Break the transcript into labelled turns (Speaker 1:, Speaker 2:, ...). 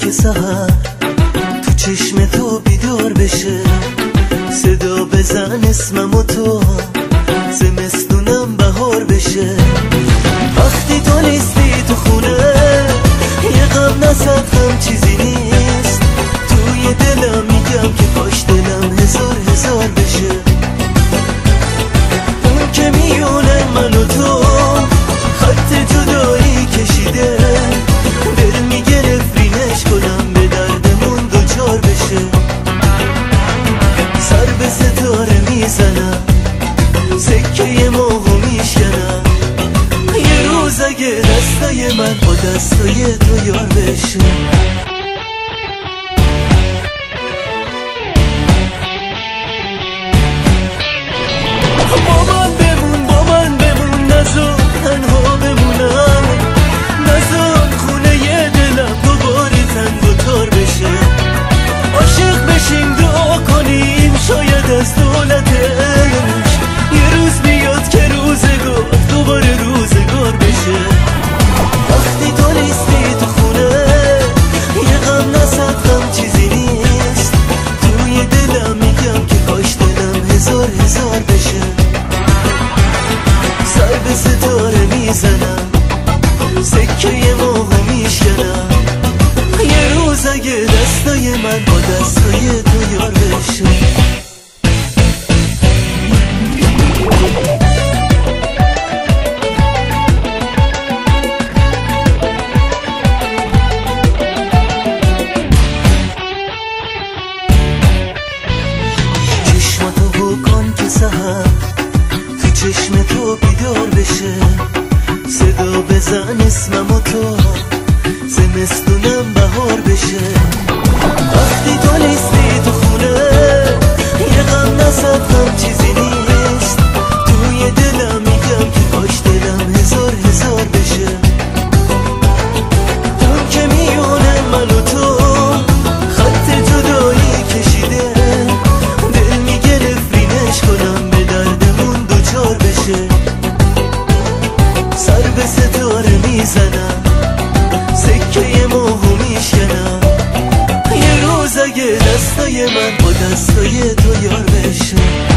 Speaker 1: که سحر تو چشم تو بیدار بشه، صدا بزن اسمم و تو زمستونم بهار بشه. وقتی تو نیستی تو خونه یه غم نصد غم چیزی نیست، توی دلم میگم که کاش دلم هزار هزار بشه. اون که میونه من و تو خط جدایی کشیده، دل میگه نفرینش کنم به دردمون دوچار بشه. سر به ستاره میزنم، سکه ماهو میشکنم، یه روز اگه دستای من با دستای تو یار بشه. با من بمون نذار تنها بمونم، نذار خونه ی دلم دوباره تنگ و تار بشه. عاشق بشیم دعا کنیم شاید از دولتش یه روز بیاد که روزگار دوباره روزگار بشه. وقتی تو نیستی تو خونه یه غم نصد غم چیزی نیست، توی دلم میگم که کاش دلم هزار هزار بشه. سر به ستاره میزنم، سکه ماهو میشکنم، یه روز اگه دستای من با دستای تو یار بشه. چشماتو بکن که سحر تو چشم تو بیدار بشه، صدا بزن اسمم و تو زمستونم بهار بشه. وقتی تو نیستی تو خونه یه غم نصد غم چیزی نیست، توی دلم میگم که کاش دلم هزار هزار بشه. اون که میونه من و تو خط جدایی کشیده، دل میگه نفرینش کنم به دردمون دوچار بشه. سر به ستاره میزنم، سکه ماهو میشکنم، یه روز اگه دستای من با دستای تو یار بشه.